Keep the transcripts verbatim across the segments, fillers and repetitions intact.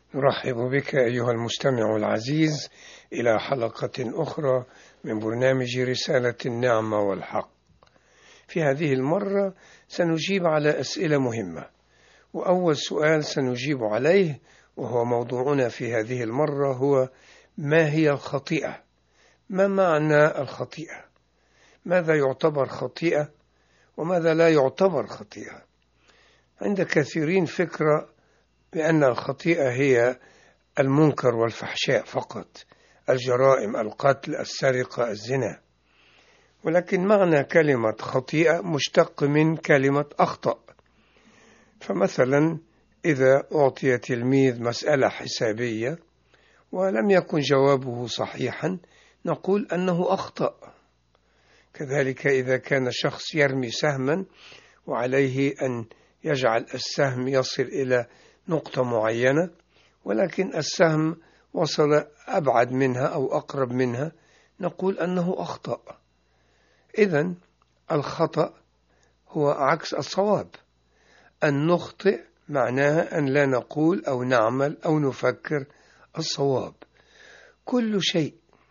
نرحب بك أيها المستمع العزيز إلى حلقة أخرى من برنامج رسالة النعمة والحق. في هذه المرة سنجيب على أسئلة مهمة، وأول سؤال سنجيب عليه وهو موضوعنا في هذه المرة هو: ما هي الخطيئة؟ ما معنى الخطيئة؟ ماذا يعتبر خطيئة وماذا لا يعتبر خطيئة؟ عند كثيرين فكرة بأن الخطيئة هي المنكر والفحشاء فقط، الجرائم، القتل، السرقة، الزنا. ولكن معنى كلمة خطيئة مشتق من كلمة أخطأ. فمثلا إذا أعطي تلميذ مسألة حسابية ولم يكن جوابه صحيحا نقول أنه أخطأ. كذلك إذا كان شخص يرمي سهما وعليه أن يجعل السهم يصل إلى نقطة معينة ولكن السهم وصل أبعد منها أو أقرب منها نقول أنه أخطأ. إذن الخطأ هو عكس الصواب. أن نخطئ معناها أن لا نقول أو نعمل أو نفكر الصواب. كل شيء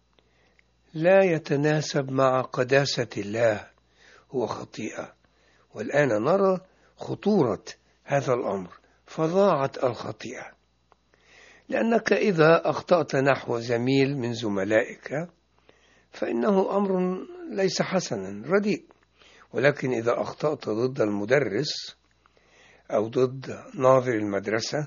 لا يتناسب مع قداسة الله هو خطيئة، والآن نرى خطورة هذا الأمر، فظاعة الخطيئة. لأنك إذا أخطأت نحو زميل من زملائك فإنه أمر ليس حسنا، رديء. ولكن إذا أخطأت ضد المدرس أو ضد ناظر المدرسة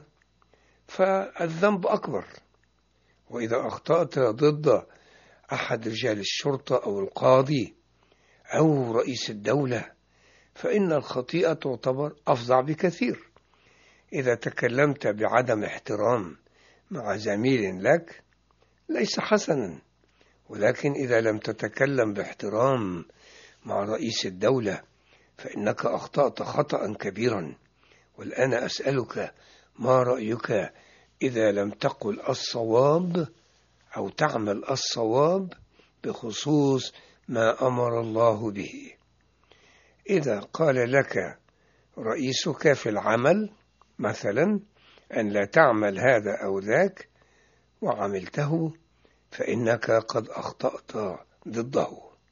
فالذنب أكبر. وإذا أخطأت ضد أحد رجال الشرطة أو القاضي أو رئيس الدولة فإن الخطيئة تعتبر أفظع بكثير. إذا تكلمت بعدم احترام مع زميل لك ليس حسنا، ولكن إذا لم تتكلم باحترام مع رئيس الدولة فإنك أخطأت خطأ كبيرا. والآن أسألك، ما رأيك إذا لم تقل الصواب أو تعمل الصواب بخصوص ما أمر الله به؟ إذا قال لك رئيسك في العمل مثلا أن لا تعمل هذا أو ذاك وعملته فإنك قد أخطأت ضده.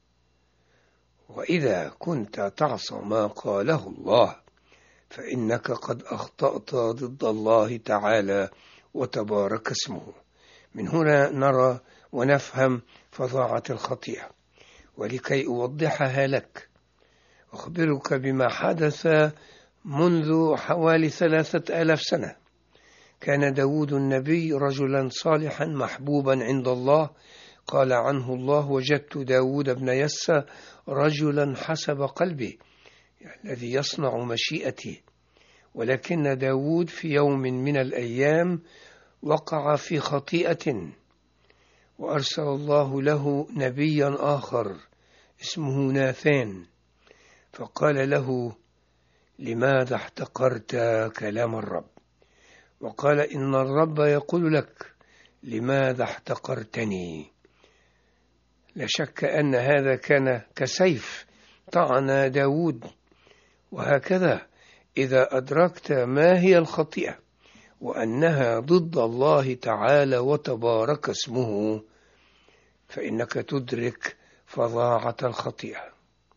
وإذا كنت تعصى ما قاله الله فإنك قد أخطأت ضد الله تعالى وتبارك اسمه. من هنا نرى ونفهم فظاعة الخطيئة. ولكي أوضحها لك أخبرك بما حدث منذ حوالي ثلاثة آلاف سنة. كان داود النبي رجلا صالحا محبوبا عند الله، قال عنه الله: وجدت داود بن يسى رجلا حسب قلبي، يعني الذي يصنع مشيئتي. ولكن داود في يوم من الأيام وقع في خطيئة، وأرسل الله له نبيا آخر اسمه ناثان، فقال له: لماذا احتقرت كلام الرب؟ وقال: إن الرب يقول لك: لماذا احتقرتني؟ لا شك أن هذا كان كسيف طعن داود. وهكذا إذا أدركت ما هي الخطيئة وأنها ضد الله تعالى وتبارك اسمه فإنك تدرك فظاعة الخطيئة.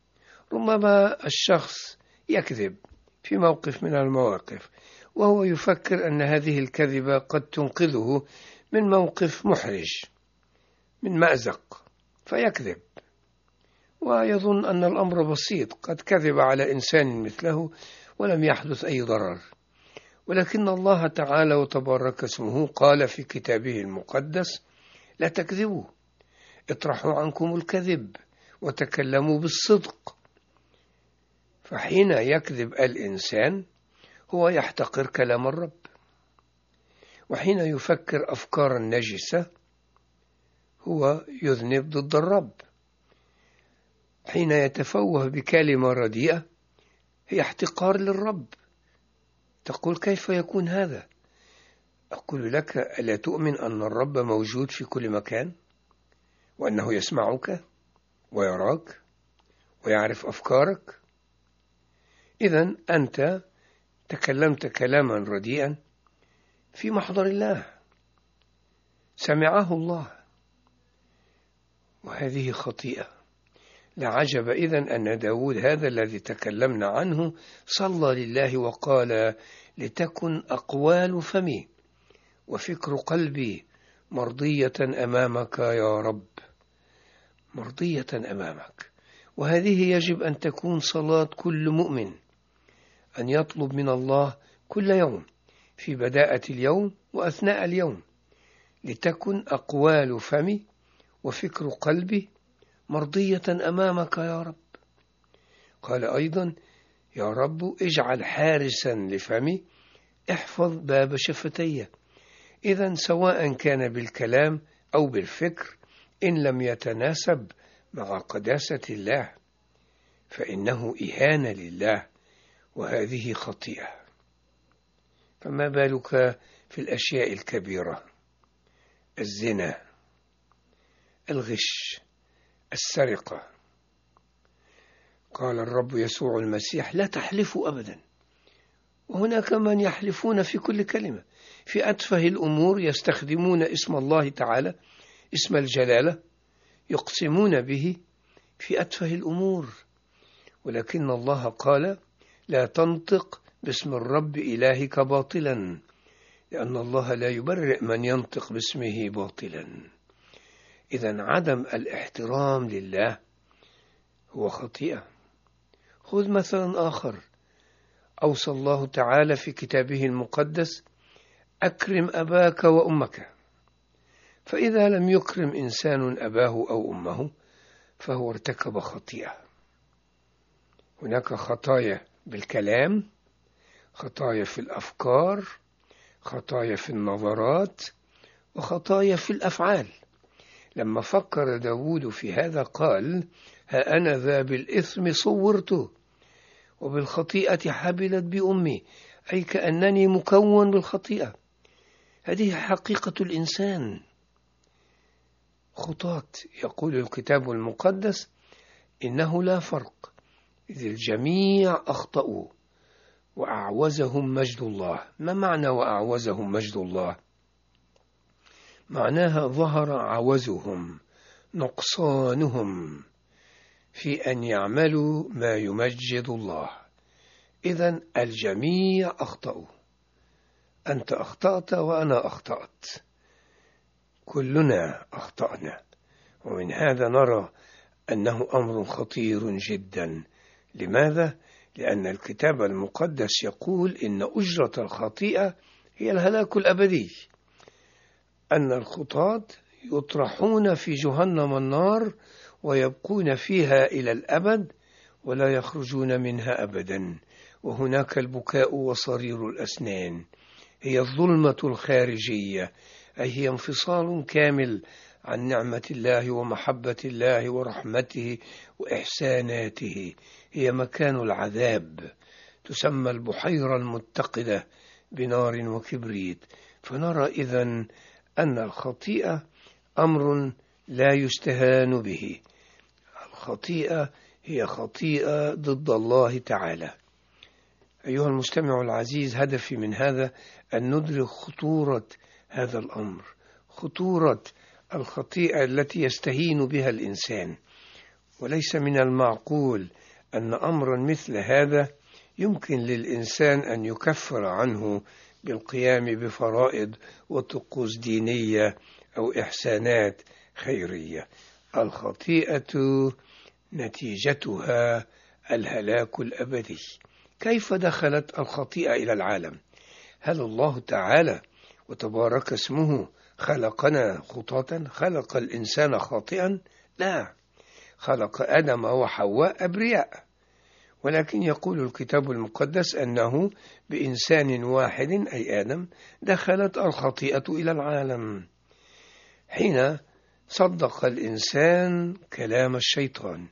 ربما الشخص يكذب في موقف من المواقف وهو يفكر أن هذه الكذبة قد تنقذه من موقف محرج، من مأزق، فيكذب ويظن أن الأمر بسيط، قد كذب على إنسان مثله ولم يحدث أي ضرر. ولكن الله تعالى وتبارك اسمه قال في كتابه المقدس: لا تكذبوا، اطرحوا عنكم الكذب وتكلموا بالصدق. فحين يكذب الإنسان هو يحتقر كلام الرب، وحين يفكر أفكارا نجسة هو يذنب ضد الرب. حين يتفوه بكلمة رديئة هي احتقار للرب. تقول: كيف يكون هذا؟ أقول لك: ألا تؤمن أن الرب موجود في كل مكان وأنه يسمعك ويراك ويعرف أفكارك؟ إذن أنت تكلمت كلاما رديئا في محضر الله، سمعه الله، وهذه خطيئة. لا عجب إذن أن داود هذا الذي تكلمنا عنه صلى لله وقال: لتكن أقوال فمي وفكر قلبي مرضية أمامك يا رب، مرضية أمامك. وهذه يجب أن تكون صلاة كل مؤمن، أن يطلب من الله كل يوم في بداءة اليوم وأثناء اليوم: لتكن أقوال فمي وفكر قلبي مرضية أمامك يا رب. قال أيضا: يا رب اجعل حارسا لفمي، احفظ باب شفتي. إذن سواء كان بالكلام أو بالفكر، إن لم يتناسب مع قداسة الله فإنه إهانة لله، وهذه خطيئة. فما بالك في الأشياء الكبيرة: الزنا، الغش، السرقة. قال الرب يسوع المسيح: لا تحلفوا أبدا. وهناك من يحلفون في كل كلمة، في أتفه الأمور يستخدمون اسم الله تعالى، اسم الجلالة، يقسمون به في أتفه الأمور. ولكن الله قال: لا تنطق باسم الرب إلهك باطلا، لأن الله لا يبرئ من ينطق باسمه باطلا. إذن عدم الاحترام لله هو خطيئة. خذ مثلا آخر، أوصى الله تعالى في كتابه المقدس: أكرم أباك وأمك. فإذا لم يكرم إنسان أباه أو أمه فهو ارتكب خطيئة. هناك خطايا بالكلام، خطايا في الأفكار، خطايا في النظرات، وخطايا في الأفعال. لما فكر داود في هذا قال: ها أنا ذا بالإثم صورته وبالخطيئة حبلت بأمي، أي كأنني مكون بالخطيئة. هذه حقيقة الإنسان، خطاة. يقول الكتاب المقدس: إنه لا فرق، إذ الجميع أخطأوا وأعوزهم مجد الله. ما معنى وأعوزهم مجد الله؟ معناها ظهر عوزهم، نقصانهم في أن يعملوا ما يمجد الله. إذن الجميع أخطأوا، أنت أخطأت وأنا أخطأت، كلنا أخطأنا. ومن هذا نرى أنه أمر خطير جدا. لماذا؟ لأن الكتاب المقدس يقول إن أجرة الخطيئة هي الهلاك الأبدي، أن الخطاة يطرحون في جهنم النار ويبقون فيها إلى الأبد ولا يخرجون منها أبدا. وهناك البكاء وصرير الأسنان، هي الظلمة الخارجية، أي هي انفصال كامل عن نعمة الله ومحبة الله ورحمته وإحساناته. هي مكان العذاب، تسمى البحيرة المتقدة بنار وكبريت. فنرى إذن أن الخطيئة أمر لا يستهان به. الخطيئة هي خطيئة ضد الله تعالى. أيها المستمع العزيز، هدفي من هذا أن ندرك خطورة هذا الأمر، خطورة الخطيئة التي يستهين بها الإنسان. وليس من المعقول أن أمرا مثل هذا يمكن للإنسان أن يكفر عنه بالقيام بفرائض وطقوس دينية أو إحسانات خيرية. الخطيئة نتيجتها الهلاك الأبدي. كيف دخلت الخطيئة إلى العالم؟ هل الله تعالى وتبارك اسمه خلقنا خطاة؟ خلق الإنسان خاطئا؟ لا، خلق آدم وحواء أبرياء. ولكن يقول الكتاب المقدس أنه بإنسان واحد أي آدم دخلت الخطيئة إلى العالم، حين صدق الإنسان كلام الشيطان.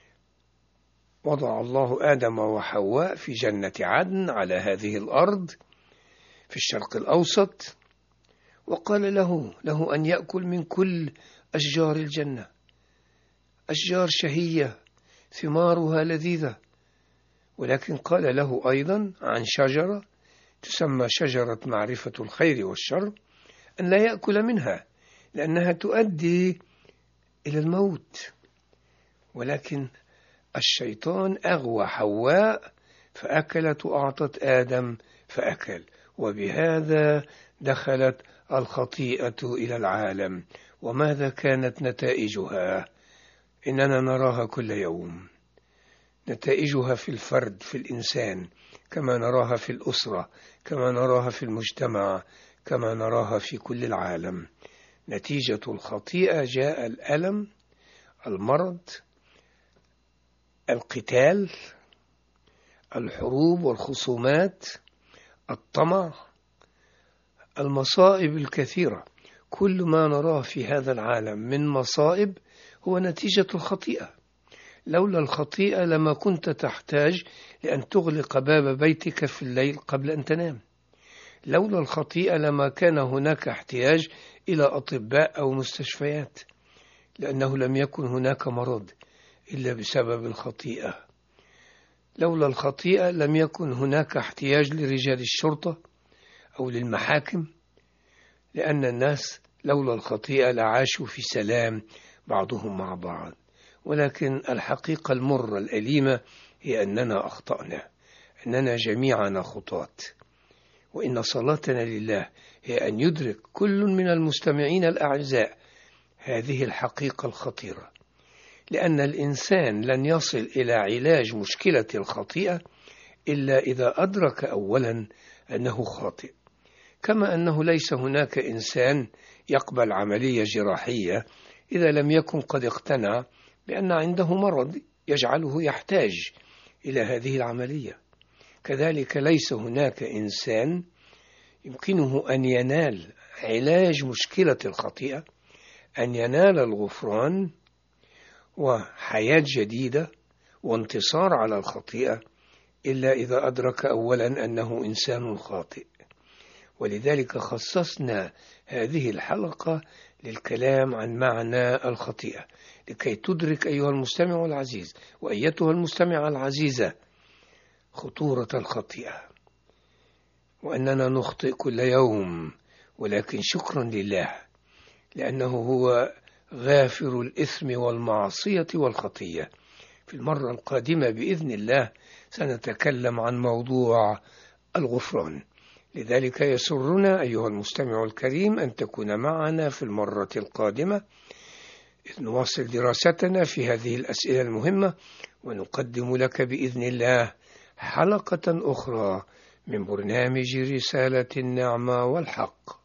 وضع الله آدم وحواء في جنة عدن على هذه الأرض في الشرق الأوسط، وقال له له أن يأكل من كل أشجار الجنة، أشجار شهية ثمارها لذيذة. ولكن قال له أيضا عن شجرة تسمى شجرة معرفة الخير والشر أن لا يأكل منها لأنها تؤدي إلى الموت. ولكن الشيطان أغوى حواء فأكلت وأعطت آدم فأكل، وبهذا دخلت الخطيئة إلى العالم. وماذا كانت نتائجها؟ إننا نراها كل يوم، نتائجها في الفرد، في الإنسان، كما نراها في الأسرة، كما نراها في المجتمع، كما نراها في كل العالم. نتيجة الخطيئة جاء الألم، المرض، القتال، الحروب والخصومات، الطمع، المصائب الكثيرة. كل ما نراه في هذا العالم من مصائب هو نتيجة الخطيئة. لولا الخطيئة لما كنت تحتاج لأن تغلق باب بيتك في الليل قبل أن تنام. لولا الخطيئة لما كان هناك احتياج إلى أطباء أو مستشفيات، لأنه لم يكن هناك مرض إلا بسبب الخطيئة. لولا الخطيئة لم يكن هناك احتياج لرجال الشرطة أو للمحاكم، لأن الناس لولا الخطيئة لعاشوا في سلام بعضهم مع بعض. ولكن الحقيقة المرة الأليمة هي أننا أخطأنا، أننا جميعنا خطاة. وإن صلاتنا لله هي أن يدرك كل من المستمعين الأعزاء هذه الحقيقة الخطيرة، لأن الإنسان لن يصل إلى علاج مشكلة الخطيئة إلا إذا أدرك أولا أنه خاطئ. كما أنه ليس هناك إنسان يقبل عملية جراحية إذا لم يكن قد اقتنع بأن عنده مرض يجعله يحتاج إلى هذه العملية. كذلك ليس هناك إنسان يمكنه أن ينال علاج مشكلة الخطيئة، أن ينال الغفران وحياة جديدة وانتصار على الخطيئة، إلا إذا أدرك أولا أنه إنسان خاطئ. ولذلك خصصنا هذه الحلقة للكلام عن معنى الخطيئة، لكي تدرك أيها المستمع العزيز وأيتها المستمعة العزيزة خطورة الخطيئة، وأننا نخطئ كل يوم، ولكن شكرا لله لأنه هو غافر الإثم والمعصية والخطية. في المرة القادمة بإذن الله سنتكلم عن موضوع الغفران. لذلك يسرنا أيها المستمع الكريم أن تكون معنا في المرة القادمة إذ نواصل دراستنا في هذه الأسئلة المهمة، ونقدم لك بإذن الله حلقة أخرى من برنامج رسالة النعمة والحق.